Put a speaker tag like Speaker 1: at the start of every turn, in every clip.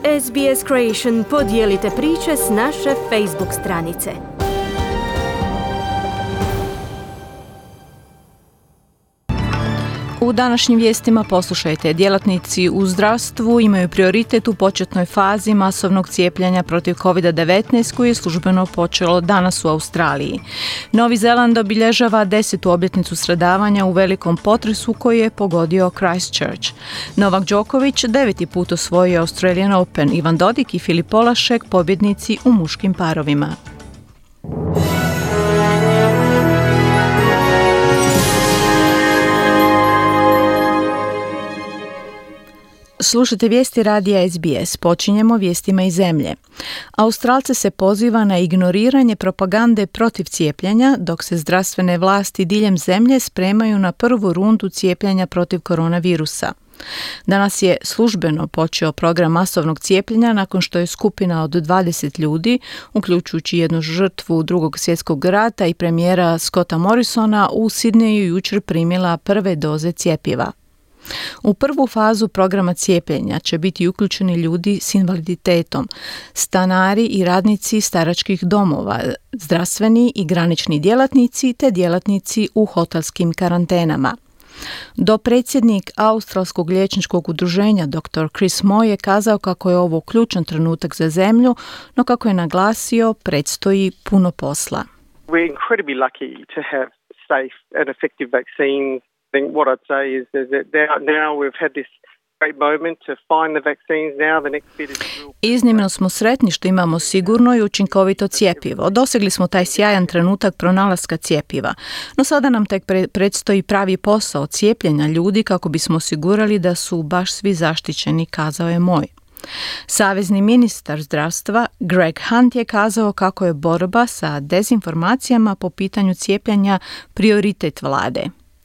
Speaker 1: SBS Creation podijelite priče s naše Facebook stranice.
Speaker 2: U današnjim vijestima poslušajte, djelatnici u zdravstvu imaju prioritet u početnoj fazi masovnog cijepljenja protiv COVID-19 koji je službeno počelo danas u Australiji. Novi Zeland obilježava 10. obljetnicu stradavanja u velikom potresu koji je pogodio Christchurch. Novak Djokovic 9. put osvojio Australian Open, Ivan Dodig i Filip Polašek pobjednici u muškim parovima. Slušajte vijesti radija SBS. Počinjemo vijestima iz zemlje. Australce se poziva na ignoriranje propagande protiv cijepljenja, dok se zdravstvene vlasti diljem zemlje spremaju na prvu rundu cijepljenja protiv koronavirusa. Danas je službeno počeo program masovnog cijepljenja nakon što je skupina od 20 ljudi, uključujući jednu žrtvu Drugog svjetskog rata i premijera Scotta Morrisona, u Sidneju jučer primila prve doze cjepiva. U prvu fazu programa cijepljenja će biti uključeni ljudi s invaliditetom, stanari i radnici staračkih domova, zdravstveni i granični djelatnici te djelatnici u hotelskim karantenama. Dopredsjednik Australskog liječničkog udruženja dr. Chris Moy je kazao kako je ovo ključan trenutak za zemlju, no kako je naglasio, predstoji puno posla.
Speaker 3: We're incredibly lucky to have safe and effective vaccines. I think what I'd say is that now we've had this great moment to find the vaccines. Now the next bit is
Speaker 2: Iznimno smo sretni što imamo sigurno i učinkovito cjepivo. Dosegli smo taj sjajan trenutak pronalaska cjepiva. No sada nam tek predstoji pravi posao cijepljenja ljudi kako bismo osigurali da su baš svi zaštićeni, kazao je Moj. Savezni ministar zdravstva Greg Hunt je kazao kako je borba sa dezinformacijama po pitanju cijepljenja prioritet vlade.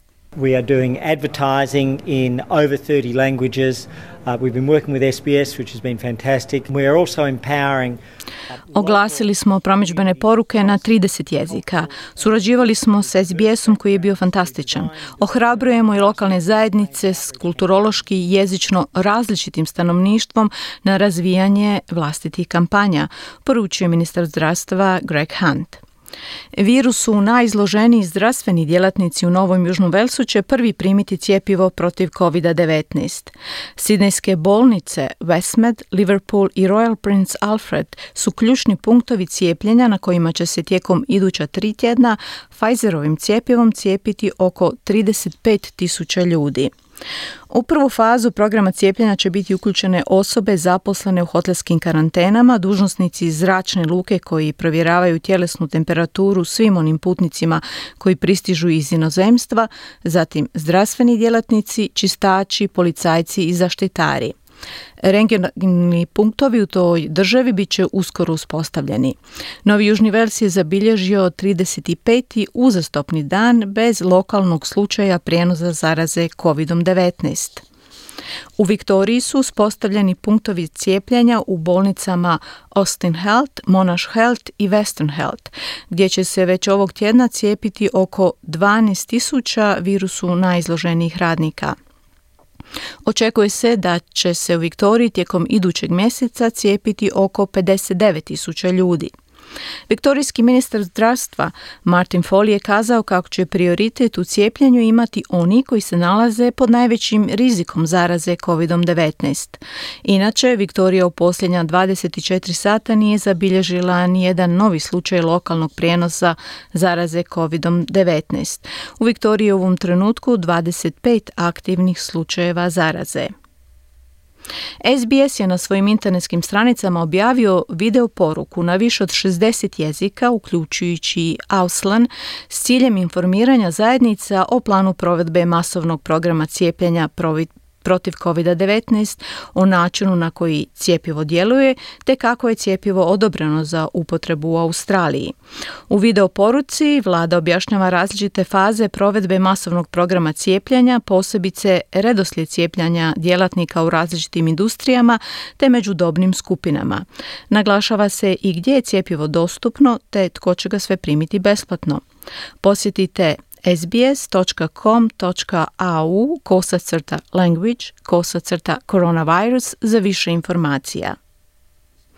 Speaker 4: We are doing advertising in over 30 languages. We've been working with SBS, which has been fantastic. We are also empowering.
Speaker 2: Oglasili smo promidžbene poruke na 30 jezika. Surađivali smo s SBS-om koji je bio fantastičan. Ohrabrujemo i lokalne zajednice s kulturološki i jezično različitim stanovništvom na razvijanje vlastitih kampanja, poručuje ministar zdravstva Greg Hunt. Virusu najizloženiji zdravstveni djelatnici u Novom Južnom Velsu će prvi primiti cjepivo protiv COVID-19. Sidnejske bolnice Westmead, Liverpool i Royal Prince Alfred su ključni punktovi cijepljenja na kojima će se tijekom iduća 3 tjedna Pfizerovim cjepivom cijepiti oko 35.000 ljudi. U prvu fazu programa cijepljenja će biti uključene osobe zaposlene u hotelskim karantenama, dužnosnici iz zračne luke koji provjeravaju tjelesnu temperaturu svim onim putnicima koji pristižu iz inozemstva, zatim zdravstveni djelatnici, čistači, policajci i zaštitari. Rentgenski punktovi u toj državi bit će uskoro uspostavljeni. Novi Južni Vels je zabilježio 35. uzastopni dan bez lokalnog slučaja prijenosa zaraze COVID-19. U Viktoriji su uspostavljeni punktovi cijepljenja u bolnicama Austin Health, Monash Health i Western Health, gdje će se već ovog tjedna cijepiti oko 12.000 virusu najizloženijih radnika. Očekuje se da će se u Viktoriji tijekom idućeg mjeseca cijepiti oko 59.000 ljudi. Viktorijski ministar zdravstva Martin Foley je kazao kako će prioritet u cijepljenju imati oni koji se nalaze pod najvećim rizikom zaraze COVID-19. Inače, Viktorija u posljednja 24 sata nije zabilježila nijedan novi slučaj lokalnog prijenosa zaraze COVID-19. U Viktoriji je u ovom trenutku 25 aktivnih slučajeva zaraze. SBS je na svojim internetskim stranicama objavio video poruku na više od 60 jezika, uključujući i Auslan, s ciljem informiranja zajednica o planu provedbe masovnog programa cijepljenja protiv COVID-19, o načinu na koji cjepivo djeluje, te kako je cjepivo odobreno za upotrebu u Australiji. U video poruci vlada objašnjava različite faze provedbe masovnog programa cijepljenja, posebice redoslijed cijepljenja djelatnika u različitim industrijama te među dobnim skupinama. Naglašava se i gdje je cjepivo dostupno, te tko će ga sve primiti besplatno. Posjetite sbs.com.au/language/coronavirus za više informacija.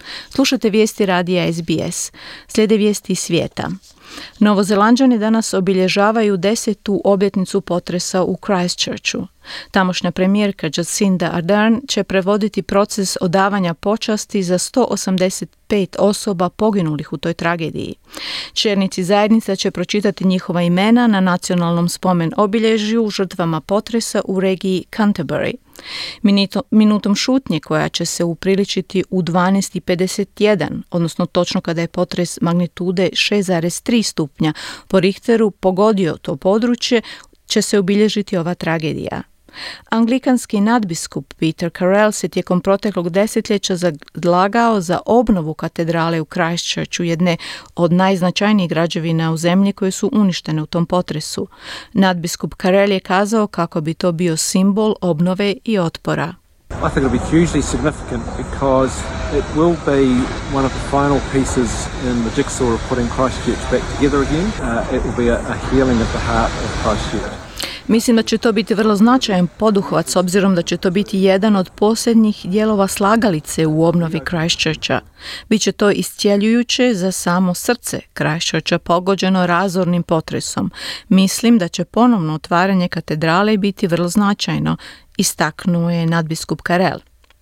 Speaker 2: Slušate vijesti radija SBS. Slijede vijesti iz svijeta. Novozelanđani danas obilježavaju 10. obljetnicu potresa u Christchurchu. Tamošnja premijerka Jacinda Ardern će prevoditi proces odavanja počasti za 185 osoba poginulih u toj tragediji. Čelnici zajednica će pročitati njihova imena na nacionalnom spomen obilježju žrtvama potresa u regiji Canterbury. Minutom šutnje koja će se upriličiti u 12:51, odnosno točno kada je potres magnitude 6,3 stupnja po Richteru pogodio to područje, će se obilježiti ova tragedija. Anglikanski nadbiskup Peter Carrell se tijekom proteklog desetljeća zalagao za obnovu katedrale u Christchurchu, jedne od najznačajnijih građevina u zemlji koje su uništene u tom potresu. Nadbiskup Carrell je kazao kako bi to bio simbol obnove i otpora.
Speaker 5: I think it'll be hugely significant because it will be one of the final pieces in the jigsaw of putting Christchurch back together again. It will be a healing of the heart of Christchurch.
Speaker 2: Mislim da će to biti vrlo značajan poduhvat s obzirom da će to biti jedan od posljednjih dijelova slagalice u obnovi Christchurcha. Biće to iscjeljujuće za samo srce Christchurcha pogođeno razornim potresom. Mislim da će ponovno otvaranje katedrale biti vrlo značajno, istaknuo je nadbiskup Carrell.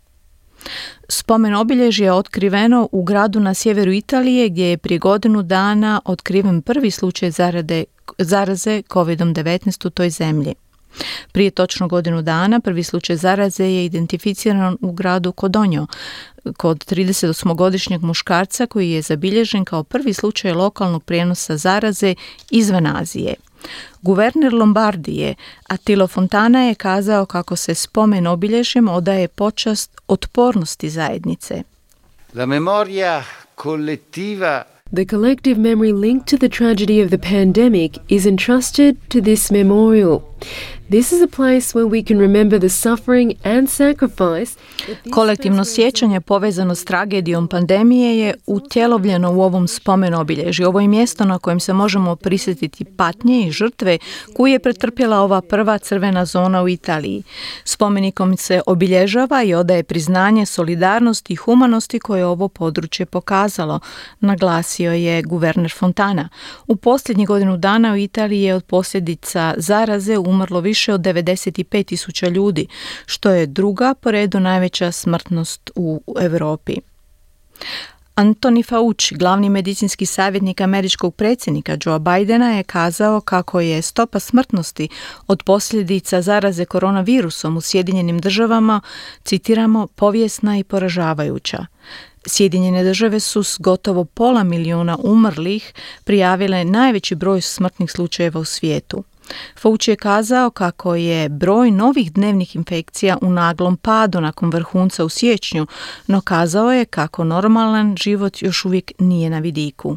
Speaker 2: Spomen obilježje je otkriveno u gradu na sjeveru Italije gdje je prije godinu dana otkriven prvi slučaj zaraze COVID-19 u toj zemlji. Prije točno godinu dana prvi slučaj zaraze je identificiran u gradu Codogno kod 38-godišnjeg muškarca koji je zabilježen kao prvi slučaj lokalnog prijenosa zaraze izvan Azije. Guverner Lombardije Attila Fontana je kazao kako se spomen obilježjem odaje počast otpornosti zajednice.
Speaker 6: La memoria collettiva.
Speaker 7: The collective memory linked to the tragedy of the pandemic is entrusted to this memorial. This is a place where we can remember the suffering and sacrifice.
Speaker 2: Kolektivno sjećanje povezano s tragedijom pandemije je utjelovljeno u ovom spomen obilježju. Ovo je mjesto na kojem se možemo prisjetiti patnje i žrtve koju je pretrpjela ova prva crvena zona u Italiji. Spomenikom se obilježava i odaje priznanje solidarnosti i humanosti koje je ovo područje pokazalo, naglasio je guverner Fontana. U posljednjih godinu dana u Italiji je od posljedica zaraze umrlo više od 95.000 ljudi, što je druga po redu najveća smrtnost u Europi. Anthony Fauci, glavni medicinski savjetnik američkog predsjednika Joea Bidena, je kazao kako je stopa smrtnosti od posljedica zaraze koronavirusom u Sjedinjenim državama, citiramo, povijesna i poražavajuća. Sjedinjene države su s gotovo 500.000 umrlih prijavile najveći broj smrtnih slučajeva u svijetu. Fauci je kazao kako je broj novih dnevnih infekcija u naglom padu nakon vrhunca u siječnju, no kazao je kako normalan život još uvijek nije na vidiku.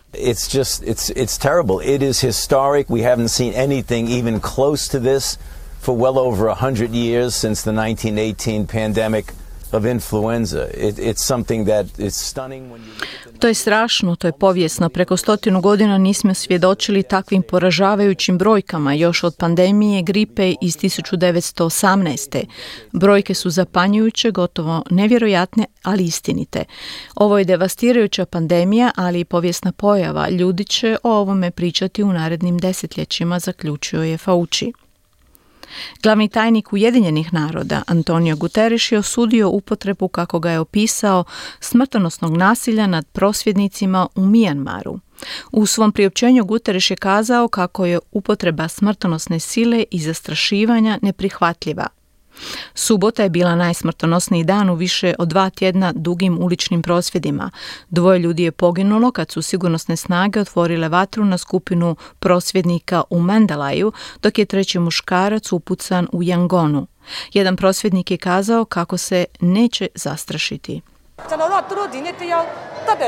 Speaker 8: It's terrible. It is historic. We haven't seen anything even close to this for well over 100 years since the 1918 pandemic of influenza. It's something that is stunning when you look at the...
Speaker 2: To je strašno, to je povijesno. Preko 100 godina nismo svjedočili takvim poražavajućim brojkama još od pandemije gripe iz 1918. Brojke su zapanjujuće, gotovo nevjerojatne, ali istinite. Ovo je devastirajuća pandemija, ali i povijesna pojava. Ljudi će o ovome pričati u narednim desetljećima, zaključio je Fauci. Glavni tajnik Ujedinjenih naroda Antonio Guterres je osudio upotrebu, kako ga je opisao, smrtonosnog nasilja nad prosvjednicima u Mijanmaru. U svom priopćenju Guterres je kazao kako je upotreba smrtonosne sile i zastrašivanja neprihvatljiva. Subota je bila najsmrtonosniji dan u više od 2 tjedna dugim uličnim prosvjedima. 2 ljudi je poginulo kad su sigurnosne snage otvorile vatru na skupinu prosvjednika u Mandalaju, dok je 3. muškarac upucan u Yangonu. Jedan prosvjednik je kazao kako se neće zastrašiti.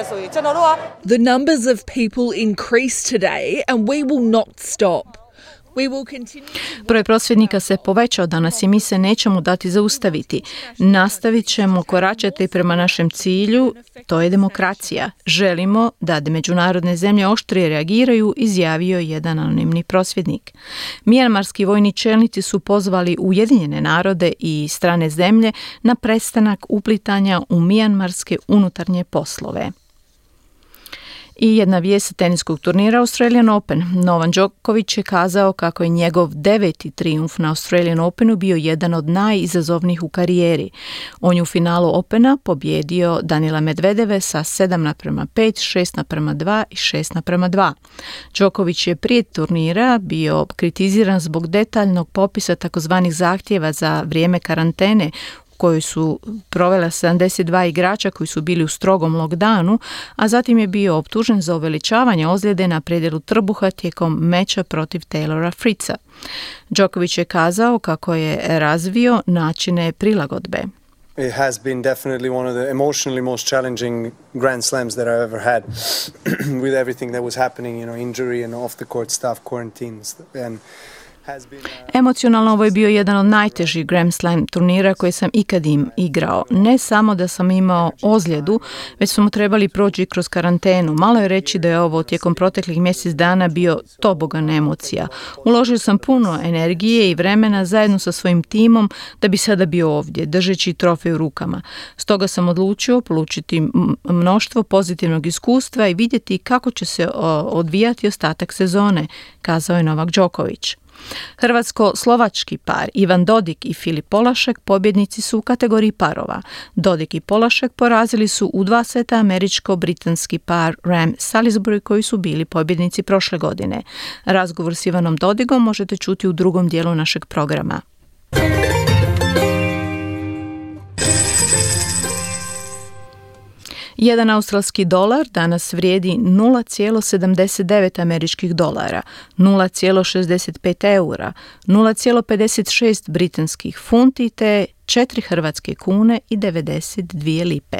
Speaker 9: The numbers of people increased today and we will not stop.
Speaker 2: Broj prosvjednika se povećao danas i mi se nećemo dati zaustaviti. Nastavit ćemo koračati prema našem cilju, to je demokracija. Želimo da međunarodne zemlje oštrije reagiraju, izjavio jedan anonimni prosvjednik. Mijanmarski vojni čelnici su pozvali Ujedinjene narode i strane zemlje na prestanak uplitanja u mijanmarske unutarnje poslove. I jedna vijest teniskog turnira Australian Open. Novak Djokovic je kazao kako je njegov 9. trijumf na Australian Openu bio jedan od najizazovnijih u karijeri. On je u finalu Opena pobjedio Danila Medvedeve sa 7:5, 6:2 i 6:2. Djokovic je prije turnira bio kritiziran zbog detaljnog popisa takozvanih zahtjeva za vrijeme karantene koju su provela 72 igrača koji su bili u strogom lockdownu, a zatim je bio optužen za uveličavanje ozljede na predjelu trbuha tijekom meča protiv Taylora Fritza. Djokovic je kazao kako je razvio načine prilagodbe.
Speaker 9: It has been definitely one of the emotionally most challenging Grand Slams that I've ever had with everything that was happening, injury and off the court stuff, quarantines and
Speaker 2: Emocionalno ovo je bio jedan od najtežih Grand Slam turnira koje sam ikad igrao. Ne samo da sam imao ozljedu, već smo trebali proći kroz karantenu. Malo je reći da je ovo tijekom proteklih mjesec dana bio tobogan emocija. Uložio sam puno energije i vremena zajedno sa svojim timom da bi sada bio ovdje, držeći trofej u rukama. Stoga sam odlučio polučiti mnoštvo pozitivnog iskustva i vidjeti kako će se odvijati ostatak sezone, kazao je Novak Djokovic. Hrvatsko-slovački par Ivan Dodig i Filip Polašek pobjednici su u kategoriji parova. Dodig i Polašek porazili su u 2 seta američko-britanski par Ram Salisbury koji su bili pobjednici prošle godine. Razgovor s Ivanom Dodigom možete čuti u drugom dijelu našeg programa. Jedan australski dolar danas vrijedi 0,79 američkih dolara, 0,65 eura, 0,56 britanskih funti te 4 hrvatske kune i 92 lipe.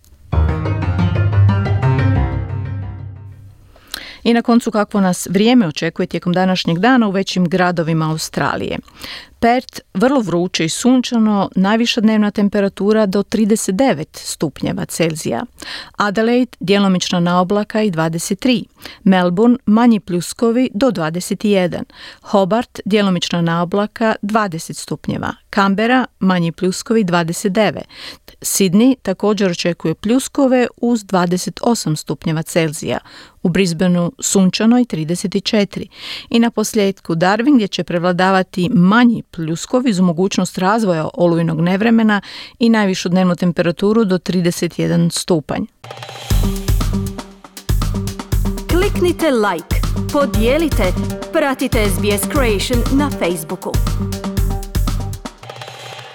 Speaker 2: I na koncu kakvo nas vrijeme očekuje tijekom današnjeg dana u većim gradovima Australije. Perth, vrlo vruće i sunčano, najviša dnevna temperatura do 39 stupnjeva Celzija. Adelaide, djelomična naoblaka i 23. Melbourne, manji pljuskovi do 21. Hobart, djelomična naoblaka 20 stupnjeva. Canberra, manji pljuskovi 29. Sydney također očekuje pljuskove uz 28 stupnjeva Celzija. U Brisbaneu sunčano i 34. I na posljedku Darwin gdje će prevladavati manji pljuskovi uz mogućnost razvoja olujnog nevremena i najvišu dnevnu temperaturu do 31 stupanj.
Speaker 1: Kliknite like, podijelite, pratite SBS Creation na Facebooku.